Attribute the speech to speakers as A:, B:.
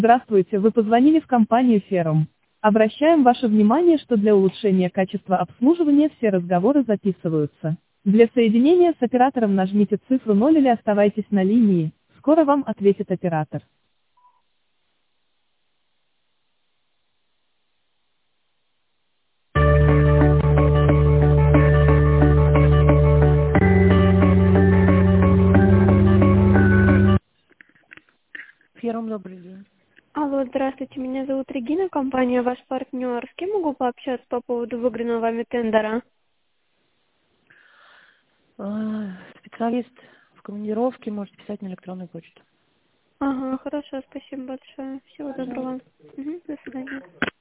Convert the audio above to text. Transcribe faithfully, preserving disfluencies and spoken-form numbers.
A: Здравствуйте, вы позвонили в компанию Ферум. Обращаем ваше внимание, что для улучшения качества обслуживания все разговоры записываются. Для соединения с оператором нажмите цифру ноль или оставайтесь на линии. Скоро вам ответит оператор. Ферум, добрый день.
B: Алло, здравствуйте, меня зовут Регина, компания «Ваш партнер». С кем могу пообщаться по поводу выигранного вами тендера?
A: А, Специалист в командировке, можете писать на электронную почту.
B: Ага, хорошо, спасибо большое. Всего доброго.
A: Пожалуйста.
B: Мгм, до свидания.